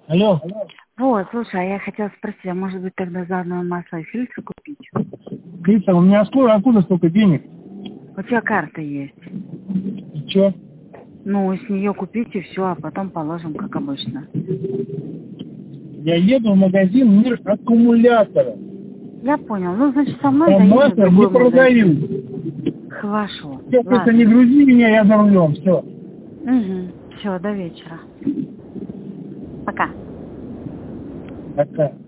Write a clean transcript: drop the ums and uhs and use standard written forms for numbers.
Алло. Вот, слушай, а я хотела спросить, а может быть тогда заодно масло и фильтр купить? Криса, у меня откуда столько денег? У тебя карта есть. И чё? Ну, с нее купить и все, а потом положим, как обычно. Я еду в магазин «Мир аккумулятора». Я понял. Ну, значит, со мной Там заедешь в масло не другой магазин. продают. Хорошо. Все, просто не Ладно. грузи меня, я за рулем. Все. Угу. Все, до вечера. Пока. Пока.